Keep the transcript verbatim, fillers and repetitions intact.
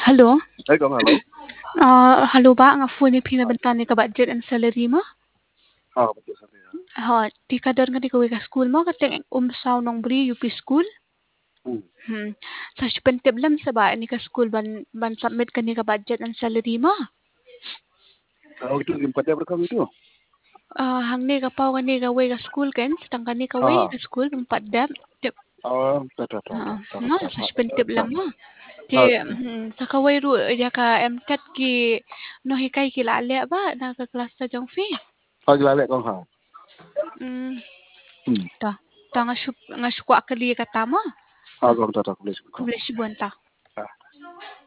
Hello. Hey, kong hello. Uh, hello ba nga phone ni pina bantani ka budget and salary mo? Ah, betul saya. Ha, di kadar nga di ka ka school mo kateng umsaw nong bri U P school. Hmm. Hmm. Sa sipentib lam sa ba ni ka school ban ban submit ka ni ka budget and salary mo? Oh, itu limpatnya berkam itu. Ah, hang ni ka pau ka ni ka way ka school ken, tang ka ni ka way Ah. ka school bang padap. Tip. Oh, tak tak tak Ha, tak nga tak sa tak. sipentib lam mo. Ti Ah, hmm, sa kaway ru ya ka MCAT ki no hikay ki lale ba na ka class sa jong fee. ah, lalek kong ha. Hmm. Hmm. Ta. Ta nga syuk nga syukwa kali ka tama. Ah, kong tak tak boleh. Kublish buwan ta.